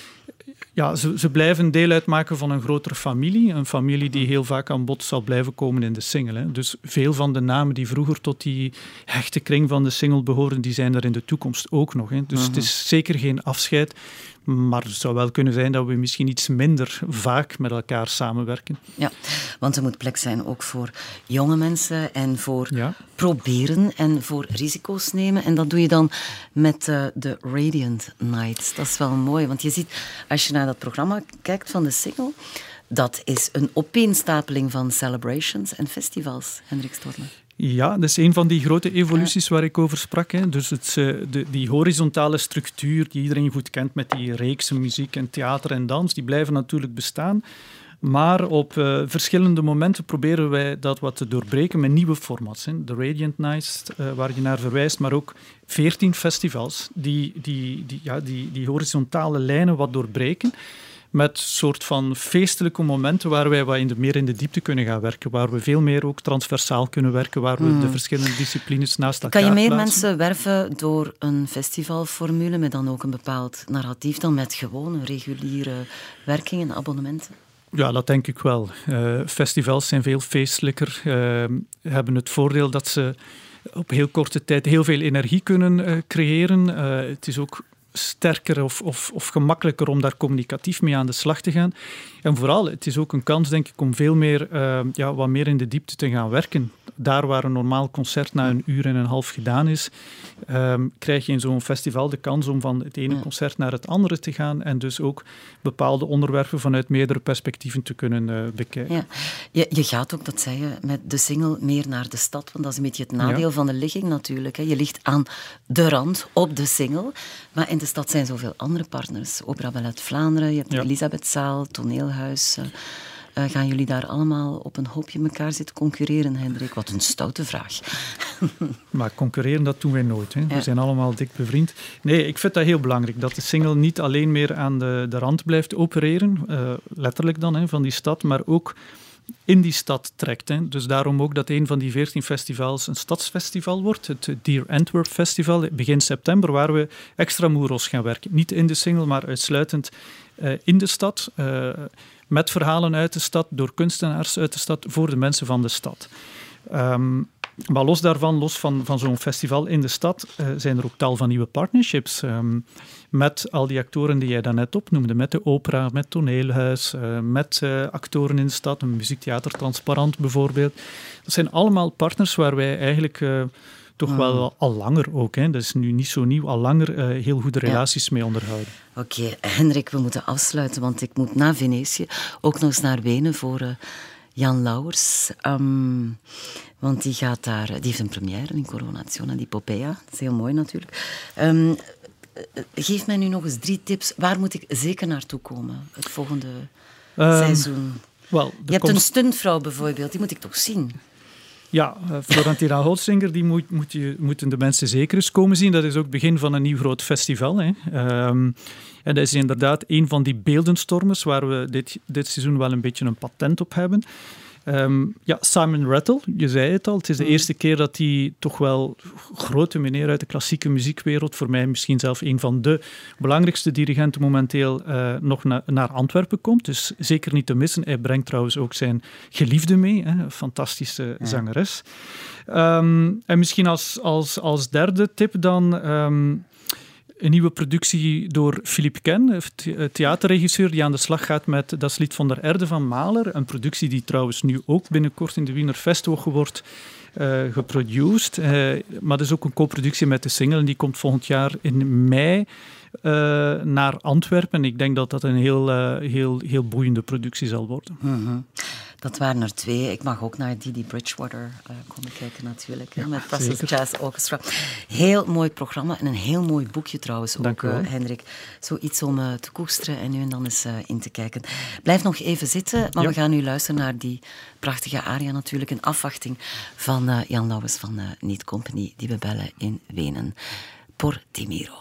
[SPEAKER 3] Ja, ze, ze blijven deel uitmaken van een grotere familie. Een familie die heel vaak aan bod zal blijven komen in de single. Hè. Dus veel van de namen die vroeger tot die hechte kring van de single behoren, die zijn er in de toekomst ook nog. Hè. Dus uh-huh. het is zeker geen afscheid. Maar het zou wel kunnen zijn dat we misschien iets minder vaak met elkaar samenwerken.
[SPEAKER 1] Ja, want er moet plek zijn ook voor jonge mensen en voor
[SPEAKER 3] ja.
[SPEAKER 1] proberen en voor risico's nemen. En dat doe je dan met uh, de Radiant Nights. Dat is wel mooi, want je ziet, als je naar dat programma kijkt van de single, dat is een opeenstapeling van celebrations en festivals, Hendrik Stormen.
[SPEAKER 3] Ja, dat is een van die grote evoluties waar ik over sprak. Hè. Dus het, de, die horizontale structuur die iedereen goed kent met die reeksen muziek en theater en dans, die blijven natuurlijk bestaan. Maar op uh, verschillende momenten proberen wij dat wat te doorbreken met nieuwe formats. Hè. De Radiant Nights, uh, waar je naar verwijst, maar ook veertien festivals die die, die, ja, die die horizontale lijnen wat doorbreken. Met soort van feestelijke momenten waar wij wat in de, meer in de diepte kunnen gaan werken. Waar we veel meer ook transversaal kunnen werken. Waar we mm. de verschillende disciplines naast elkaar
[SPEAKER 1] plaatsen. Kan je meer
[SPEAKER 3] plaatsen.
[SPEAKER 1] mensen werven door een festivalformule met dan ook een bepaald narratief dan met gewone reguliere werkingen, abonnementen?
[SPEAKER 3] Ja, dat denk ik wel. Uh, festivals zijn veel feestelijker. Uh, hebben het voordeel dat ze op heel korte tijd heel veel energie kunnen uh, creëren. Uh, het is ook sterker of, of, of gemakkelijker om daar communicatief mee aan de slag te gaan. En vooral, het is ook een kans, denk ik, om veel meer, uh, ja, wat meer in de diepte te gaan werken. Daar waar een normaal concert na een uur en een half gedaan is, um, krijg je in zo'n festival de kans om van het ene ja. concert naar het andere te gaan en dus ook bepaalde onderwerpen vanuit meerdere perspectieven te kunnen uh, bekijken.
[SPEAKER 1] Ja. Je, je gaat ook, dat zei je, met de single meer naar de stad, want dat is een beetje het nadeel ja. van de ligging natuurlijk. Hè. Je ligt aan de rand op de single, maar in de stad zijn zoveel andere partners. Opera Ballet Vlaanderen, je hebt ja. Elisabethzaal, Toneelhuis. Uh, uh, gaan jullie daar allemaal op een hoopje elkaar zitten concurreren, Hendrik? Wat een stoute vraag.
[SPEAKER 3] Maar concurreren, dat doen wij nooit. Hè.
[SPEAKER 1] Ja.
[SPEAKER 3] We zijn allemaal dik bevriend. Nee, ik vind dat heel belangrijk, dat de single niet alleen meer aan de, de rand blijft opereren, uh, letterlijk dan, hè, van die stad, maar ook in die stad trekt. Hè. Dus daarom ook dat een van die veertien festivals een stadsfestival wordt, het Dear Antwerp Festival, begin september, waar we extramuros gaan werken. Niet in de single, maar uitsluitend uh, in de stad, uh, met verhalen uit de stad, door kunstenaars uit de stad, voor de mensen van de stad. Um, maar los daarvan, los van, van zo'n festival in de stad, uh, zijn er ook tal van nieuwe partnerships. Um, met al die actoren die jij daarnet opnoemde. Met de opera, met Toneelhuis, uh, met uh, actoren in de stad, een muziektheater Transparant bijvoorbeeld. Dat zijn allemaal partners waar wij eigenlijk uh, toch mm. wel al langer ook. Hè. Dat is nu niet zo nieuw, al langer uh, heel goede relaties ja. mee onderhouden.
[SPEAKER 1] Oké, okay, Hendrik, we moeten afsluiten, want ik moet na Venetië ook nog eens naar Wenen voor uh, Jan Lauwers. Um, want die gaat daar, die heeft een première in Coronazione di Popea. Dat is heel mooi natuurlijk. Um, geef mij nu nog eens drie tips. Waar moet ik zeker naartoe komen het volgende um, seizoen? Well, je hebt komt... een stuntvrouw bijvoorbeeld, die moet ik toch zien?
[SPEAKER 3] Ja, uh, Florentina Holzinger, die moet, moet je, moeten de mensen zeker eens komen zien. Dat is ook het begin van een nieuw groot festival. Hè. Um, en dat is inderdaad een van die beeldenstormers waar we dit, dit seizoen wel een beetje een patent op hebben. Um, ja, Simon Rattle, je zei het al. Het is de eerste keer dat hij toch wel grote meneer uit de klassieke muziekwereld, voor mij misschien zelf een van de belangrijkste dirigenten momenteel, uh, nog na, naar Antwerpen komt. Dus zeker niet te missen. Hij brengt trouwens ook zijn geliefde mee, hè, een fantastische ja. zangeres. Um, en misschien als, als, als derde tip dan... Um, Een nieuwe productie door Philippe Ken, theaterregisseur die aan de slag gaat met Das Lied van der Erde van Mahler. Een productie die trouwens nu ook binnenkort in de Wiener Festwoche wordt uh, geproduced. Uh, maar dat is ook een co-productie met de single en die komt volgend jaar in mei uh, naar Antwerpen. Ik denk dat dat een heel, uh, heel, heel boeiende productie zal worden.
[SPEAKER 1] Mm-hmm. Dat waren er twee. Ik mag ook naar Didi Bridgewater uh, komen kijken natuurlijk. Ja, met Brussels Jazz Orchestra. Heel mooi programma en een heel mooi boekje trouwens ook, uh, Hendrik. Zoiets om uh, te koesteren en nu en dan eens uh, in te kijken. Blijf nog even zitten, maar ja. we gaan nu luisteren naar die prachtige aria natuurlijk in afwachting van uh, Jan Lauwers van uh, Neat Company, die we bellen in Wenen. Por ti miro.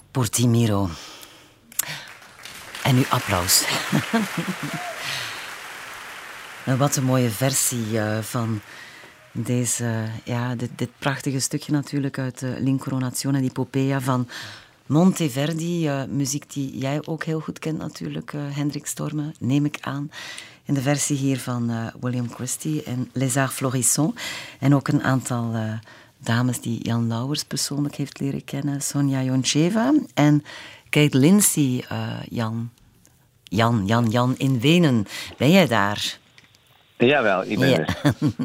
[SPEAKER 1] Por ti miro. En nu applaus. Wat een mooie versie uh, van deze, uh, ja, dit, dit prachtige stukje natuurlijk uit uh, L'Incoronazione di Popea van Monteverdi. Uh, muziek die jij ook heel goed kent natuurlijk, uh, Hendrik Storme, neem ik aan. In de versie hier van uh, William Christie en Les Arts Florissants. En ook een aantal uh, dames die Jan Lauwers persoonlijk heeft leren kennen. Sonja Joncheva en Kate Lindsay, uh, Jan. Jan, Jan, Jan in Wenen. Ben jij daar?
[SPEAKER 6] Jawel, ik ben
[SPEAKER 1] ja.
[SPEAKER 6] er.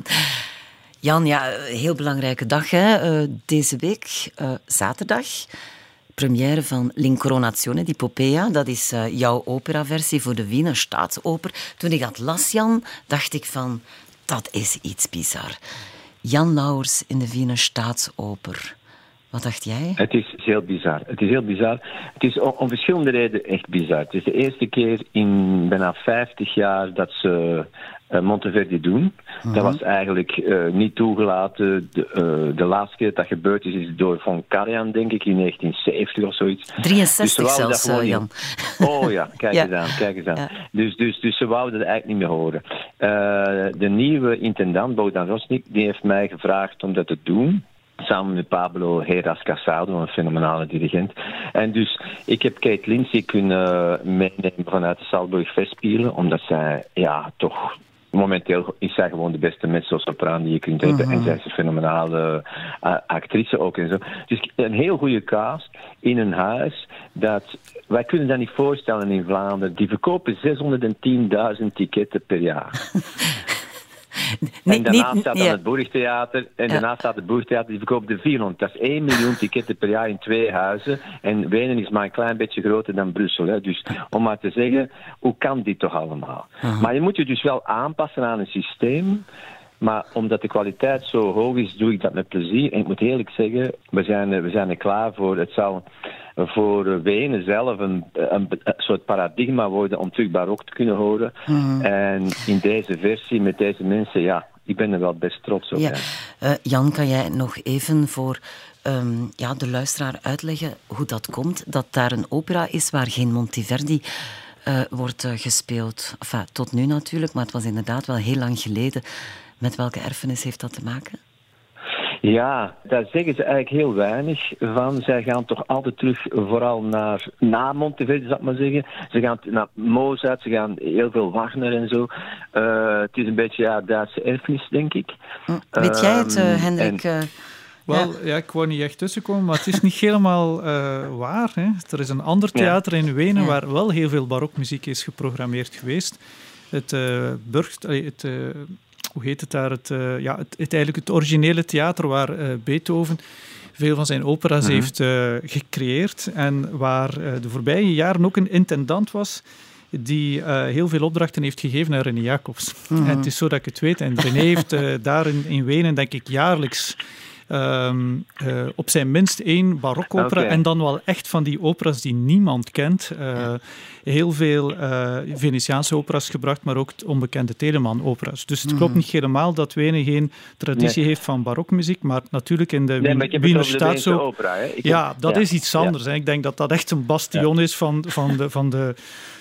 [SPEAKER 1] Jan, ja, heel belangrijke dag hè? Uh, deze week, uh, zaterdag. Première van L'Incoronazione di Popea. Dat is uh, jouw operaversie voor de Wiener Staatsoper. Toen ik dat las, Jan, dacht ik van, dat is iets bizar. Jan Lauwers in de Wiener Staatsoper. Wat dacht jij?
[SPEAKER 6] Het is heel bizar. Het is heel bizar. Het is om, om verschillende redenen echt bizar. Het is de eerste keer in bijna vijftig jaar dat ze uh, Monteverdi doen. Mm-hmm. Dat was eigenlijk uh, niet toegelaten. De, uh, de laatste keer dat dat gebeurd is, is door Von Karajan, denk ik, in negentien zeventig of zoiets.
[SPEAKER 1] drieënzestig dus zelfs, uh, Jan.
[SPEAKER 6] Oh ja, kijk ja. eens aan. Kijk eens aan. Ja. Dus, dus, dus ze wouden het eigenlijk niet meer horen. Uh, de nieuwe intendant, Bogdan Rosnik, die heeft mij gevraagd om dat te doen. Samen met Pablo Heras Casado, een fenomenale dirigent. En dus, ik heb Kate Lindsay kunnen meenemen vanuit de Salzburg Festspielen, omdat zij, ja, toch... Momenteel is zij gewoon de beste mezzo-sopraan die je kunt hebben. Uh-huh. En zij is een fenomenale uh, actrice ook en zo. Dus een heel goede cast in een huis dat... Wij kunnen dat niet voorstellen in Vlaanderen. Die verkopen zeshonderdtienduizend ticketten per jaar. Nee, en daarnaast niet, staat dan ja. het Burgtheater. En ja. daarnaast staat het Burgtheater, die verkoopt de vierhonderd. Dat is één miljoen ticketten per jaar in twee huizen. En Wenen is maar een klein beetje groter dan Brussel. Hè. Dus om maar te zeggen, hoe kan dit toch allemaal? Uh-huh. Maar je moet je dus wel aanpassen aan een systeem. Maar omdat de kwaliteit zo hoog is, doe ik dat met plezier. En ik moet eerlijk zeggen, we zijn, we zijn er klaar voor. Het zal voor Wenen zelf een, een, een soort paradigma worden om terug barok te kunnen horen. Mm. En in deze versie, met deze mensen, ja, ik ben er wel best trots op.
[SPEAKER 1] Ja. Uh, Jan, kan jij nog even voor um, ja, de luisteraar uitleggen hoe dat komt? Dat daar een opera is waar geen Monteverdi uh, wordt uh, gespeeld. Enfin, tot nu natuurlijk, maar het was inderdaad wel heel lang geleden. Met welke erfenis heeft dat te maken?
[SPEAKER 6] Ja, daar zeggen ze eigenlijk heel weinig van. Zij gaan toch altijd terug vooral naar na Monteverdi, zal ik maar zeggen. Ze gaan naar Mozart, ze gaan heel veel Wagner en zo. Uh, het is een beetje ja, Duitse erfenis, denk ik.
[SPEAKER 1] Weet jij het, uh, Hendrik? En... Uh,
[SPEAKER 3] Wel, ja. ja, ik wou niet echt tussenkomen, maar het is niet helemaal uh, waar. Hè. Er is een ander theater ja. in Wenen ja. waar wel heel veel barokmuziek is geprogrammeerd geweest. Het uh, Burgt... Het, uh, Hoe heet het daar? Het, uh, ja, het, het, eigenlijk het originele theater waar uh, Beethoven veel van zijn opera's uh-huh. heeft uh, gecreëerd en waar uh, de voorbije jaren ook een intendant was die uh, heel veel opdrachten heeft gegeven naar René Jacobs. Uh-huh. En het is zo dat ik het weet. En René heeft uh, daar in, in Wenen, denk ik, jaarlijks Um, uh, op zijn minst één barokopera okay. en dan wel echt van die operas die niemand kent. Uh, heel veel uh, Venetiaanse operas gebracht, maar ook onbekende Telemann-operas. Dus het mm. klopt niet helemaal dat Wenen geen traditie nee. heeft van barokmuziek, maar natuurlijk in de
[SPEAKER 6] nee,
[SPEAKER 3] Wiener Staatsoper...
[SPEAKER 6] opera. Hè?
[SPEAKER 3] Ja, heb... dat ja. is iets anders. Ja. Hè. Ik denk dat dat echt een bastion ja. is van, van de... Van de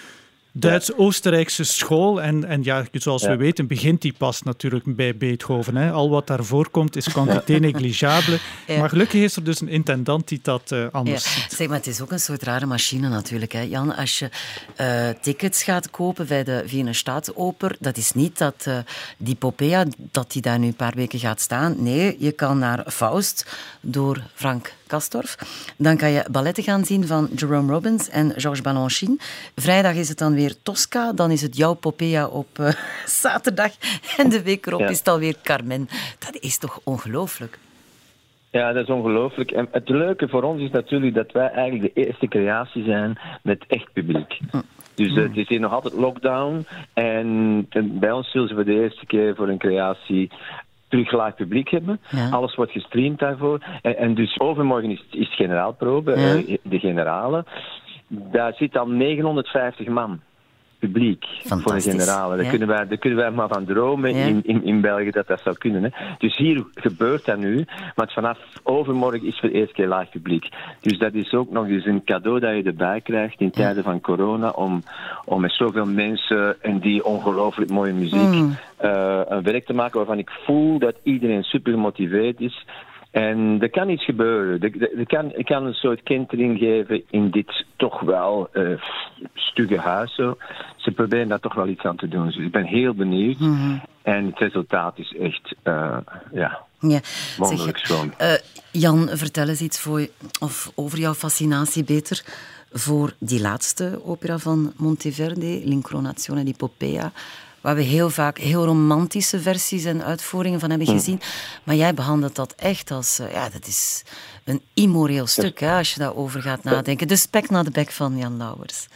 [SPEAKER 3] Duits-Oostenrijkse school. En, en ja, zoals ja. we weten, begint die pas natuurlijk bij Beethoven. Hè. Al wat daarvoor komt is quantité négligeable. Ja. Maar gelukkig is er dus een intendant die dat uh, anders ja. ziet.
[SPEAKER 1] Zeg, maar het is ook een soort rare machine natuurlijk. Hè. Jan, als je uh, tickets gaat kopen bij de Wiener Staatsoper, dat is niet dat uh, die Popea, dat die daar nu een paar weken gaat staan. Nee, je kan naar Faust door Frank Castorf. Dan kan je balletten gaan zien van Jerome Robbins en Georges Balanchine. Vrijdag is het dan weer Tosca. Dan is het jouw Popea op uh, zaterdag. En de week erop ja. is het alweer Carmen. Dat is toch ongelooflijk?
[SPEAKER 6] Ja, dat is ongelooflijk. En het leuke voor ons is natuurlijk dat wij eigenlijk de eerste creatie zijn met echt publiek. Hm. Dus uh, het is hier nog altijd lockdown. En, en bij ons zullen ze voor de eerste keer voor een creatie terug live publiek hebben. Ja. Alles wordt gestreamd daarvoor. En, en dus overmorgen is, is generaalprobe, ja. uh, de generale. Daar zit dan negenhonderdvijftig man. publiek voor een generale. Daar, ja. kunnen wij, daar kunnen wij maar van dromen ja. in, in, in België dat dat zou kunnen. Hè. Dus hier gebeurt dat nu, want vanaf overmorgen is voor de eerste keer live publiek. Dus dat is ook nog eens een cadeau dat je erbij krijgt in tijden ja. van corona, om, om met zoveel mensen en die ongelooflijk mooie muziek mm. uh, een werk te maken waarvan ik voel dat iedereen super gemotiveerd is. En er kan iets gebeuren. Er kan, ik kan een soort kentering geven in dit toch wel uh, stugge huis. Zo. Ze proberen daar toch wel iets aan te doen. Dus ik ben heel benieuwd. Mm-hmm. En het resultaat is echt uh, ja, ja, wonderlijk schoon.
[SPEAKER 1] Uh, Jan, vertel eens iets voor, of over jouw fascinatie beter voor die laatste opera van Monteverdi, L'Incoronazione di Poppea, waar we heel vaak heel romantische versies en uitvoeringen van hebben gezien. Mm. Maar jij behandelt dat echt als... Uh, ja, dat is een immoreel stuk, hè, als je daarover gaat nadenken. De spek naar de bek van Jan Lauwers.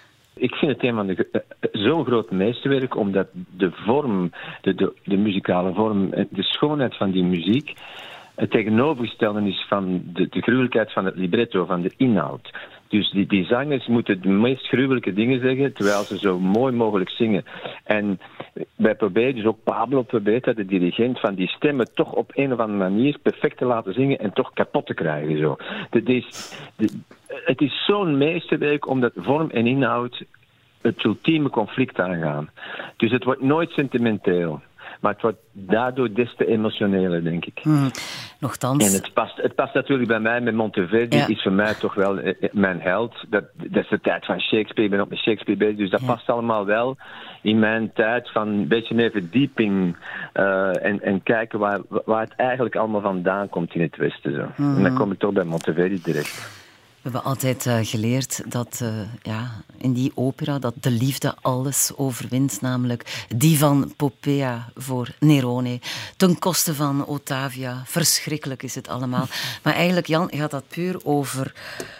[SPEAKER 6] Ik vind het een van de uh, zo'n groot meesterwerk, omdat de vorm, de, de, de muzikale vorm, de schoonheid van die muziek, het tegenovergestelde is van de, de gruwelijkheid van het libretto, van de inhoud. Dus die, die zangers moeten de meest gruwelijke dingen zeggen, terwijl ze zo mooi mogelijk zingen. En wij proberen, dus ook Pablo probeert dat, de dirigent, van die stemmen toch op een of andere manier perfect te laten zingen en toch kapot te krijgen. Zo. Dat is, de, het is zo'n meesterwerk omdat vorm en inhoud het ultieme conflict aangaan. Dus het wordt nooit sentimenteel. Maar het wordt daardoor des te emotioneler, denk ik.
[SPEAKER 1] Hmm. Nochtans.
[SPEAKER 6] En het past, het past natuurlijk bij mij met Monteverdi. Ja. Is voor mij toch wel eh, mijn held. Dat, dat is de tijd van Shakespeare. Ik ben ook met Shakespeare bezig. Dus dat ja. past allemaal wel in mijn tijd van een beetje meer verdieping. Uh, en, en kijken waar, waar het eigenlijk allemaal vandaan komt in het Westen. Zo. Hmm. En dan kom ik toch bij Monteverdi terecht.
[SPEAKER 1] We hebben altijd uh, geleerd dat uh, ja, in die opera dat de liefde alles overwint, namelijk die van Poppea voor Nerone, ten koste van Ottavia. Verschrikkelijk is het allemaal. Maar eigenlijk, Jan, gaat dat puur over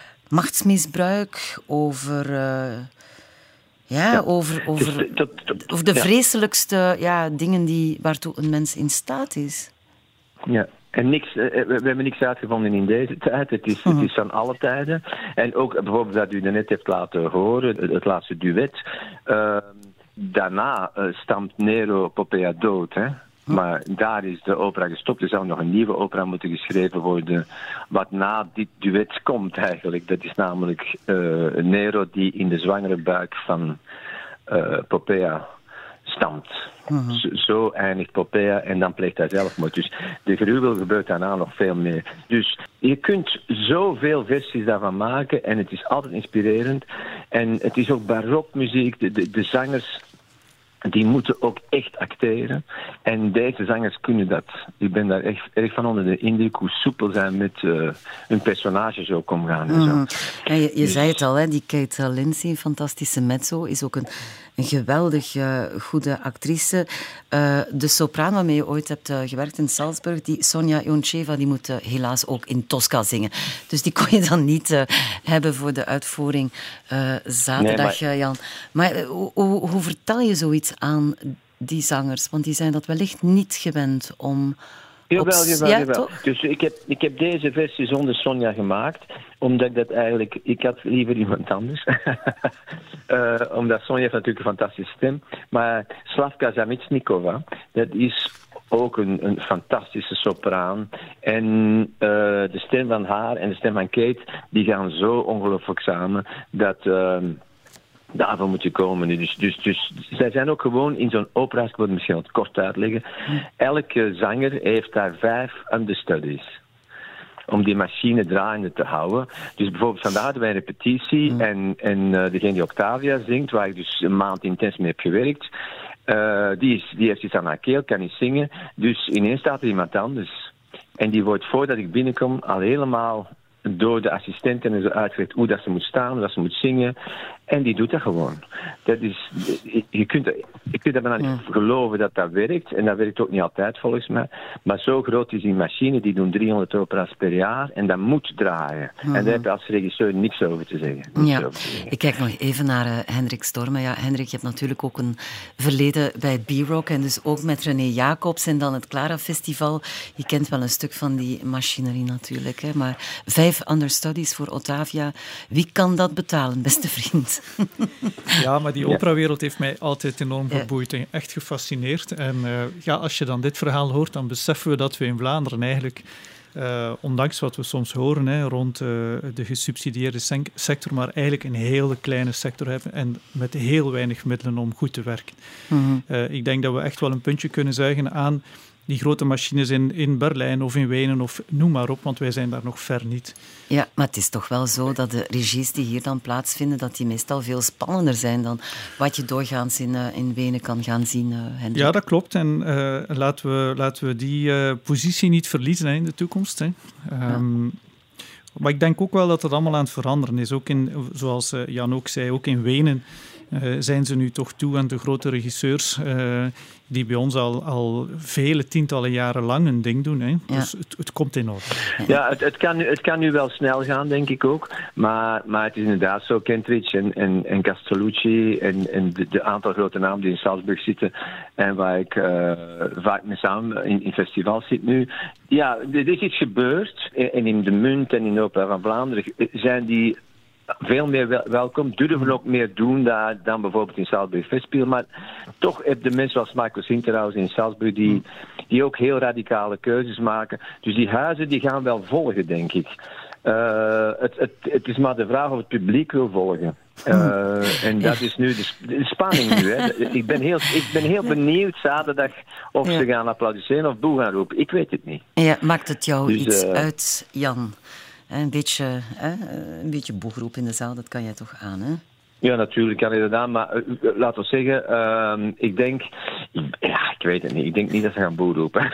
[SPEAKER 1] machtsmisbruik, over... Uh, ja, ja, over, over, dus, dat, dat, over de vreselijkste ja, dingen die, waartoe een mens in staat is.
[SPEAKER 6] Ja. En niks, we hebben niks uitgevonden in deze tijd. Het is, het is van alle tijden. En ook bijvoorbeeld dat u net heeft laten horen, het, het laatste duet. Uh, daarna uh, stamt Nero Poppea dood. Hè? Maar daar is de opera gestopt. Er zou nog een nieuwe opera moeten geschreven worden. Wat na dit duet komt eigenlijk. Dat is namelijk uh, Nero die in de zwangere buik van uh, Poppea stamt. Uh-huh. Zo, zo eindigt Poppea en dan pleegt hij zelfmoord. Dus de gruwel gebeurt daarna nog veel meer. Dus je kunt zoveel versies daarvan maken en het is altijd inspirerend. En het is ook barokmuziek. De, de, de zangers die moeten ook echt acteren. En deze zangers kunnen dat. Ik ben daar echt erg van onder de indruk hoe soepel zij met uh, hun personages ook omgaan. En zo.
[SPEAKER 1] Mm. Ja, je je dus... zei het al, hè, die Kate Lindsay, een fantastische mezzo, is ook een, een geweldig uh, goede actrice. Uh, de sopraan waarmee je ooit hebt uh, gewerkt in Salzburg, die Sonja Ioncheva, die moet uh, helaas ook in Tosca zingen. Dus die kon je dan niet uh, hebben voor de uitvoering uh, zaterdag, nee, maar... Jan. Maar uh, hoe, hoe, hoe vertel je zoiets aan die zangers? Want die zijn dat wellicht niet gewend om...
[SPEAKER 6] Jawel, jawel, ja, jawel. Dus ik heb, ik heb deze versie zonder Sonja gemaakt, omdat ik dat eigenlijk... Ik had liever iemand anders. uh, omdat Sonja heeft natuurlijk een fantastische stem. Maar Slavka Zamitsnikova, dat is ook een, een fantastische sopraan. En uh, de stem van haar en de stem van Kate, die gaan zo ongelooflijk samen, dat... Uh, Daarvoor moet je komen. Dus, dus, dus zij zijn ook gewoon in zo'n opera, ik wil het misschien wat kort uitleggen. Elke zanger heeft daar vijf understudies. Om die machine draaiende te houden. Dus bijvoorbeeld vandaag hadden wij een repetitie. Mm. En, en uh, degene die Octavia zingt, waar ik dus een maand intens mee heb gewerkt. Uh, die, is, die heeft iets aan haar keel, kan niet zingen. Dus ineens staat er iemand anders. En die wordt voordat ik binnenkom al helemaal... door de assistenten en zo uitgelegd hoe dat ze moet staan, hoe dat ze moet zingen. En die doet dat gewoon. Dat is, je kunt, je kunt er bijna niet geloven dat dat werkt. En dat werkt ook niet altijd volgens mij. Maar zo groot is die machine, die doen driehonderd opera's per jaar. En dat moet draaien. Mm-hmm. En daar heb je als regisseur niks over te zeggen.
[SPEAKER 1] Ja.
[SPEAKER 6] Over te zeggen.
[SPEAKER 1] Ik kijk nog even naar uh, Hendrik Stormen. Ja, Hendrik, je hebt natuurlijk ook een verleden bij B-Rock. En dus ook met René Jacobs en dan het Clara Festival. Je kent wel een stuk van die machinerie natuurlijk. Hè. Maar vijf understudies voor Ottavia. Wie kan dat betalen, beste vriend? wereld.
[SPEAKER 3] Ja, maar die operawereld heeft mij altijd enorm geboeid en echt gefascineerd. En uh, ja, als je dan dit verhaal hoort, dan beseffen we dat we in Vlaanderen eigenlijk, uh, ondanks wat we soms horen hè, rond uh, de gesubsidieerde sector, maar eigenlijk een hele kleine sector hebben en met heel weinig middelen om goed te werken. Mm-hmm. Uh, ik denk dat we echt wel een puntje kunnen zuigen aan die grote machines in, in Berlijn of in Wenen of noem maar op, want wij zijn daar nog ver niet.
[SPEAKER 1] Ja, maar het is toch wel zo dat de regies die hier dan plaatsvinden, dat die meestal veel spannender zijn dan wat je doorgaans in, uh, in Wenen kan gaan zien, uh, Hendrik.
[SPEAKER 3] Ja, dat klopt. En uh, laten, we, laten we die uh, positie niet verliezen hè, in de toekomst. Hè. Um, ja. Maar ik denk ook wel dat het allemaal aan het veranderen is. Ook in, zoals uh, Jan ook zei, ook in Wenen Uh, zijn ze nu toch toe aan de grote regisseurs uh, die bij ons al, al vele tientallen jaren lang een ding doen. Hè. Ja. Dus het, het komt in orde.
[SPEAKER 6] Ja, het, het, kan nu, het kan nu wel snel gaan, denk ik ook. Maar, maar het is inderdaad zo, Kentridge en, en, en Castellucci en, en de, de aantal grote namen die in Salzburg zitten en waar ik uh, vaak mee samen in, in festivals zit nu. Ja, er is iets gebeurd. En in de Munt en in de Opera van Vlaanderen zijn die veel meer wel- welkom, durven ook meer doen daar dan bijvoorbeeld in Salzburg Festspiel. Maar toch heb je mensen zoals Michael Sinterhaus in Salzburg die, die ook heel radicale keuzes maken. Dus die huizen die gaan wel volgen, denk ik. Uh, het, het, het is maar de vraag of het publiek wil volgen. Uh, en dat is nu de, de spanning nu. Hè. Ik, ben heel, ik ben heel benieuwd zaterdag of ja. ze gaan applaudisseren of boe gaan roepen. Ik weet het niet.
[SPEAKER 1] Ja, maakt het jou dus, iets uh, uit, Jan? Een beetje, een beetje boegroep in de zaal, dat kan jij toch aan, hè?
[SPEAKER 6] Ja, natuurlijk kan je dat aan, maar uh, laten we zeggen, uh, ik denk, ja, ik weet het niet, ik denk niet dat ze gaan boe roepen.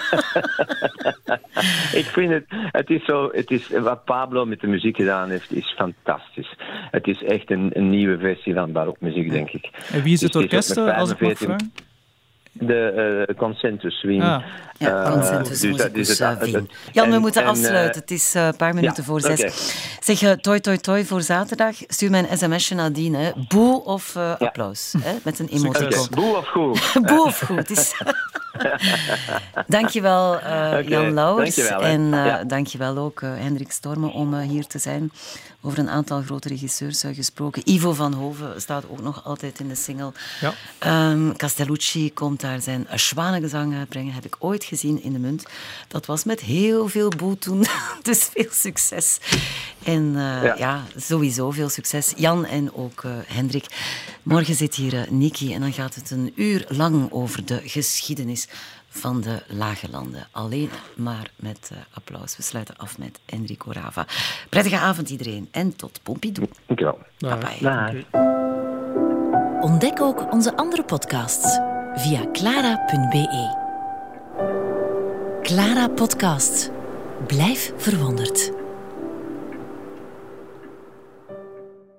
[SPEAKER 6] Ik vind het, het is zo, het is, wat Pablo met de muziek gedaan heeft, is fantastisch. Het is echt een, een nieuwe versie van barokmuziek, denk ik.
[SPEAKER 3] En wie is het orkest, dus als ik mag vragen?
[SPEAKER 6] De uh, Concentus Wien.
[SPEAKER 1] Ah. Ja, uh, Concentus dus Musicus dus uh, Wien. Jan, we en, moeten en, afsluiten. Uh, het is een uh, paar minuten ja, voor zes. Okay. Zeg, uh, toi toi toi voor zaterdag. Stuur mij een sms'je nadien. Hè. Boe of uh, ja. applaus. Hè, met een emoticon. Okay.
[SPEAKER 6] Boe of goed.
[SPEAKER 1] Boe of goed. Is... Dankjewel uh, okay. Jan Lauwers. Dankjewel, en uh, ja. dankjewel ook uh, Hendrik Storme om uh, hier te zijn. Over een aantal grote regisseurs uh, gesproken. Ivo van Hoven staat ook nog altijd in de single. Ja. Um, Castellucci komt daar zijn Schwanengezang brengen. Heb ik ooit gezien in de Munt. Dat was met heel veel boe toen. Dus veel succes. En uh, ja. ja, sowieso veel succes. Jan en ook uh, Hendrik. Morgen zit hier uh, Niki en dan gaat het een uur lang over de geschiedenis van de Lage Landen. Alleen maar met uh, applaus. We sluiten af met Enrico Rava. Prettige avond iedereen en tot Pompidou.
[SPEAKER 6] Dankjewel.
[SPEAKER 1] Bye bye.
[SPEAKER 7] Ontdek ook onze andere podcasts via clara punt b e. Clara Podcast. Blijf verwonderd.